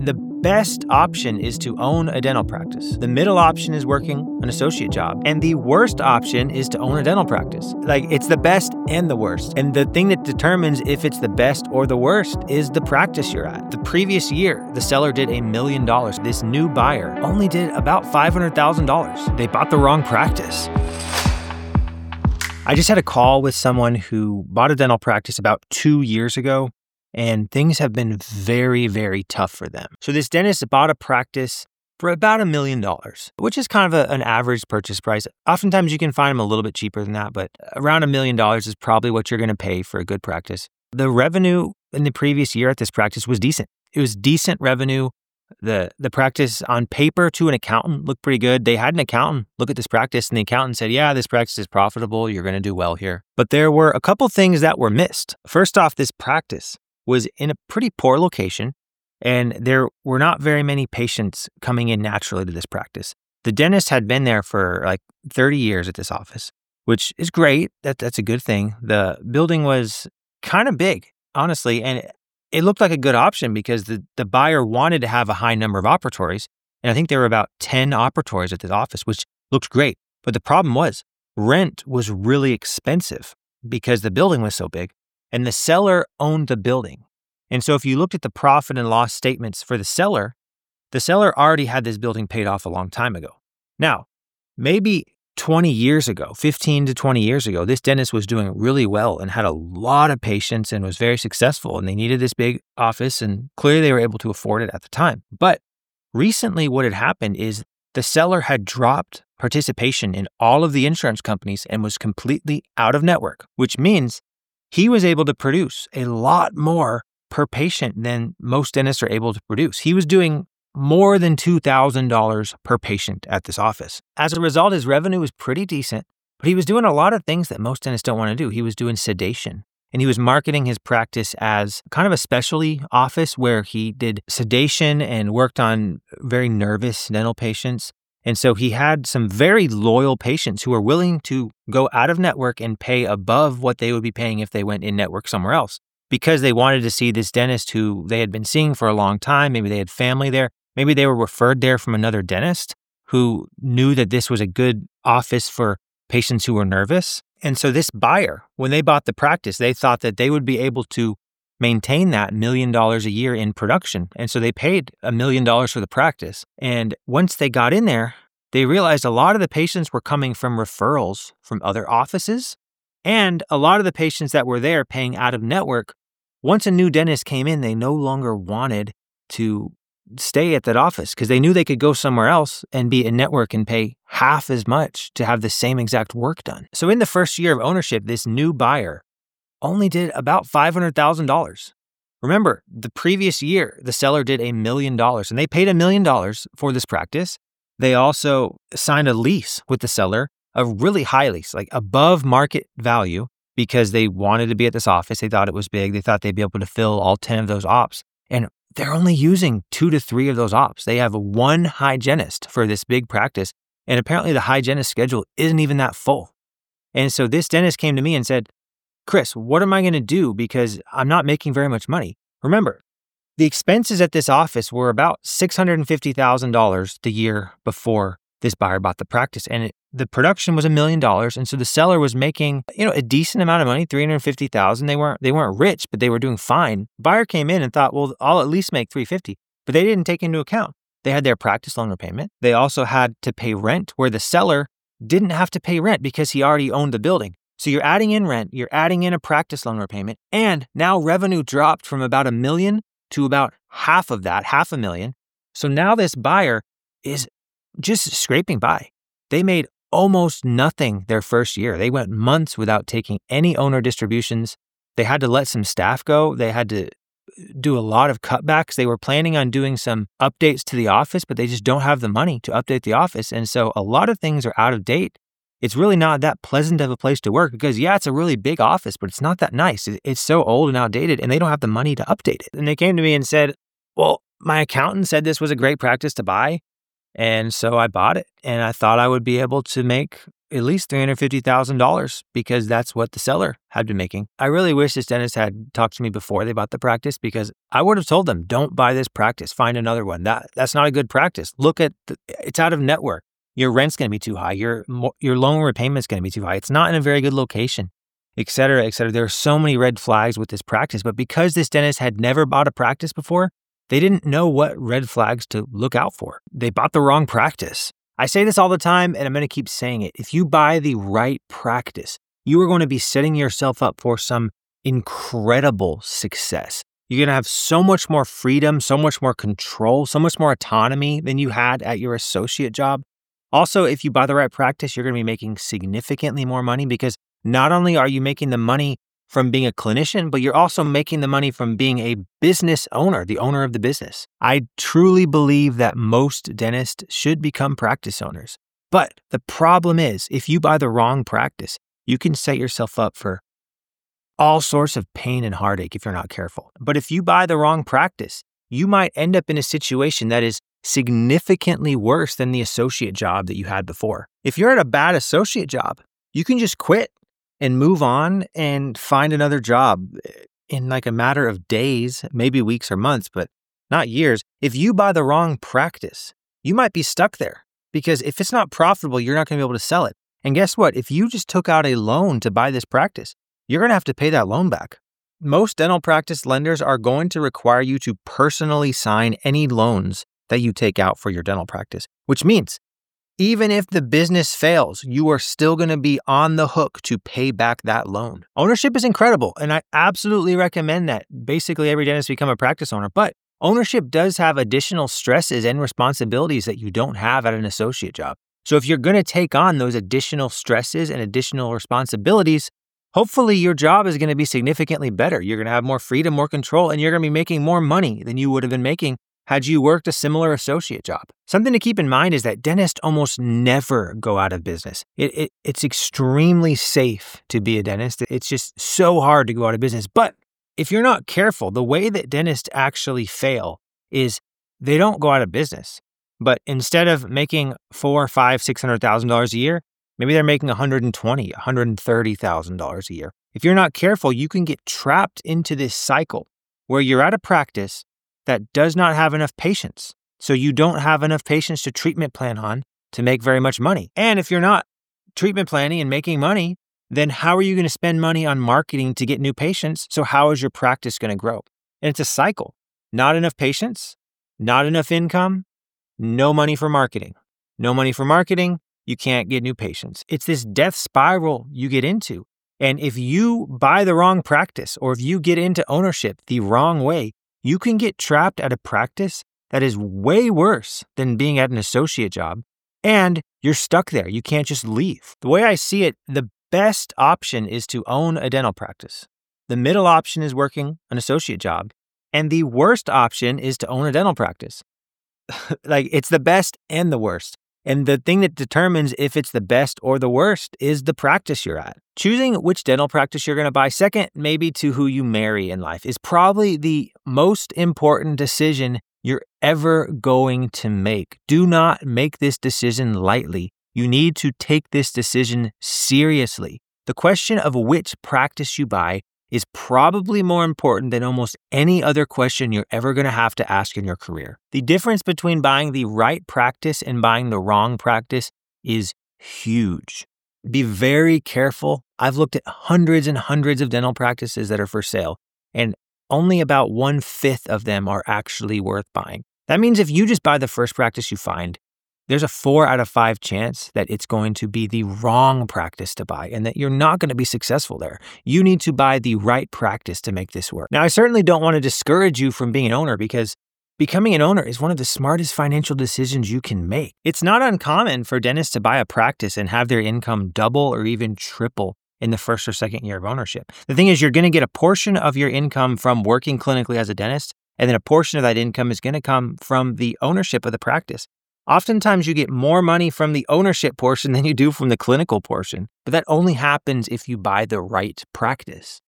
The best option is to own a dental practice. The middle option is working an associate job. And the worst option is to own a dental practice. Like, it's the best and the worst. And the thing that determines if it's the best or the worst is the practice you're at. The previous year, the seller did $1 million. This new buyer only did about $500,000. They bought the wrong practice. I just had a call with someone who bought a dental practice about 2 years ago, and things have been very, very tough for them. So this dentist bought a practice for about $1 million, which is kind of an average purchase price. Oftentimes you can find them a little bit cheaper than that, but around $1 million is probably what you're going to pay for a good practice. The revenue in the previous year at this practice was decent. It was decent revenue. The practice on paper to an accountant looked pretty good. They had an accountant look at this practice, and the accountant said, yeah, this practice is profitable. You're going to do well here. But there were a couple things that were missed. First off, this practice was in a pretty poor location, and there were not very many patients coming in naturally to this practice. The dentist had been there for like 30 years at this office, which is great. That's a good thing. The building was kind of big, honestly, and it looked like a good option because the buyer wanted to have a high number of operatories, and I think there were about 10 operatories at this office, which looked great. But the problem was rent was really expensive because the building was so big. And the seller owned the building. And so if you looked at the profit and loss statements for the seller already had this building paid off a long time ago. Now, maybe 20 years ago, 15 to 20 years ago, this dentist was doing really well and had a lot of patients and was very successful. And they needed this big office, and clearly they were able to afford it at the time. But recently what had happened is the seller had dropped participation in all of the insurance companies and was completely out of network, which means he was able to produce a lot more per patient than most dentists are able to produce. He was doing more than $2,000 per patient at this office. As a result, his revenue was pretty decent, but he was doing a lot of things that most dentists don't want to do. He was doing sedation, and he was marketing his practice as kind of a specialty office where he did sedation and worked on very nervous dental patients. And so he had some very loyal patients who were willing to go out of network and pay above what they would be paying if they went in network somewhere else, because they wanted to see this dentist who they had been seeing for a long time. Maybe they had family there. Maybe they were referred there from another dentist who knew that this was a good office for patients who were nervous. And so this buyer, when they bought the practice, they thought that they would be able to maintain that $1 million a year in production. And so they paid $1 million for the practice. And once they got in there, they realized a lot of the patients were coming from referrals from other offices. And a lot of the patients that were there paying out of network, once a new dentist came in, they no longer wanted to stay at that office because they knew they could go somewhere else and be in network and pay half as much to have the same exact work done. So in the first year of ownership, this new buyer only did about $500,000. Remember, the previous year, the seller did $1 million, and they paid $1 million for this practice. They also signed a lease with the seller, a really high lease, like above market value, because they wanted to be at this office. They thought it was big. They thought they'd be able to fill all 10 of those ops. And they're only using 2 to 3 of those ops. They have one hygienist for this big practice, and apparently the hygienist schedule isn't even that full. And so this dentist came to me and said, Chris, what am I going to do? Because I'm not making very much money. Remember, the expenses at this office were about $650,000 the year before this buyer bought the practice. And the production was $1 million. And so the seller was making, a decent amount of money, $350,000. They weren't rich, but they were doing fine. Buyer came in and thought, well, I'll at least make $350,000. But they didn't take into account. They had their practice loan repayment. They also had to pay rent, where the seller didn't have to pay rent because he already owned the building. So you're adding in rent, you're adding in a practice loan repayment, and now revenue dropped from about $1 million to about half of that, $500,000. So now this buyer is just scraping by. They made almost nothing their first year. They went months without taking any owner distributions. They had to let some staff go. They had to do a lot of cutbacks. They were planning on doing some updates to the office, but they just don't have the money to update the office. And so a lot of things are out of date. It's really not that pleasant of a place to work because, yeah, it's a really big office, but it's not that nice. It's so old and outdated, and they don't have the money to update it. And they came to me and said, well, my accountant said this was a great practice to buy, and so I bought it. And I thought I would be able to make, at least $350,000 because that's what the seller had been making. I really wish this dentist had talked to me before they bought the practice, because I would have told them, don't buy this practice, find another one. That's not a good practice. Look at, it's out of network. Your rent's going to be too high. Your loan repayment's going to be too high. It's not in a very good location, et cetera, et cetera. There are so many red flags with this practice, but because this dentist had never bought a practice before, they didn't know what red flags to look out for. They bought the wrong practice. I say this all the time, and I'm going to keep saying it. If you buy the right practice, you are going to be setting yourself up for some incredible success. You're going to have so much more freedom, so much more control, so much more autonomy than you had at your associate job. Also, if you buy the right practice, you're going to be making significantly more money, because not only are you making the money from being a clinician, but you're also making the money from being a business owner, the owner of the business. I truly believe that most dentists should become practice owners. But the problem is, if you buy the wrong practice, you can set yourself up for all sorts of pain and heartache if you're not careful. But if you buy the wrong practice, you might end up in a situation that is significantly worse than the associate job that you had before. If you're at a bad associate job, you can just quit and move on and find another job in like a matter of days, maybe weeks or months, but not years. If you buy the wrong practice, you might be stuck there, because if it's not profitable, you're not going to be able to sell it. And guess what? If you just took out a loan to buy this practice, you're going to have to pay that loan back. Most dental practice lenders are going to require you to personally sign any loans that you take out for your dental practice, which means even if the business fails, you are still going to be on the hook to pay back that loan. Ownership is incredible, and I absolutely recommend that basically every dentist become a practice owner. But ownership does have additional stresses and responsibilities that you don't have at an associate job. So if you're going to take on those additional stresses and additional responsibilities, hopefully your job is going to be significantly better. You're going to have more freedom, more control, and you're going to be making more money than you would have been making had you worked a similar associate job. Something to keep in mind is that dentists almost never go out of business. It's extremely safe to be a dentist. It's just so hard to go out of business. But if you're not careful, the way that dentists actually fail is they don't go out of business. But instead of making $400,000, $500,000, $600,000 a year, maybe they're making $120,000, $130,000 a year. If you're not careful, you can get trapped into this cycle where you're at a practice that does not have enough patients. So you don't have enough patients to treatment plan on to make very much money. And if you're not treatment planning and making money, then how are you going to spend money on marketing to get new patients? So how is your practice going to grow? And it's a cycle. Not enough patients, not enough income, no money for marketing. No money for marketing, you can't get new patients. It's this death spiral you get into. And if you buy the wrong practice, or if you get into ownership the wrong way, you can get trapped at a practice that is way worse than being at an associate job, and you're stuck there. You can't just leave. The way I see it, the best option is to own a dental practice. The middle option is working an associate job, and the worst option is to own a dental practice. Like, it's the best and the worst. And the thing that determines if it's the best or the worst is the practice you're at. Choosing which dental practice you're going to buy, second maybe to who you marry in life, is probably the most important decision you're ever going to make. Do not make this decision lightly. You need to take this decision seriously. The question of which practice you buy is probably more important than almost any other question you're ever going to have to ask in your career. The difference between buying the right practice and buying the wrong practice is huge. Be very careful. I've looked at hundreds and hundreds of dental practices that are for sale, and only about 1/5 of them are actually worth buying. That means if you just buy the first practice you find, there's a 4 out of 5 chance that it's going to be the wrong practice to buy and that you're not going to be successful there. You need to buy the right practice to make this work. Now, I certainly don't want to discourage you from being an owner, because becoming an owner is one of the smartest financial decisions you can make. It's not uncommon for dentists to buy a practice and have their income double or even triple in the first or second year of ownership. The thing is, you're going to get a portion of your income from working clinically as a dentist, and then a portion of that income is going to come from the ownership of the practice. Oftentimes you get more money from the ownership portion than you do from the clinical portion, but that only happens if you buy the right practice.